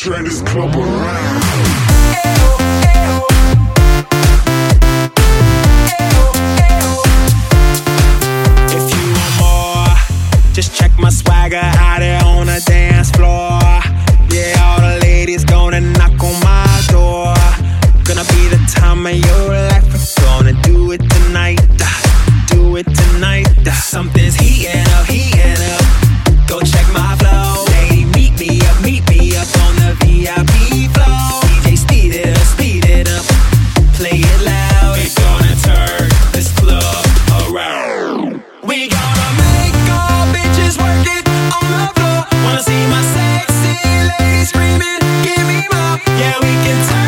turn this club around. If you want more, just check my swagger out there on the dance floor. Yeah, all the ladies gonna knock on my door. Gonna be the time of your life. We're gonna do it tonight. Do it tonight. Something's heating up, heating up. Go check my flow. Lady, meet me up on the VIP floor. DJ, speed it up, play it loud. We're gonna turn this club around. We gonna make all bitches work it on the floor. Wanna see my sexy ladies screaming, give me more. Yeah, we can turn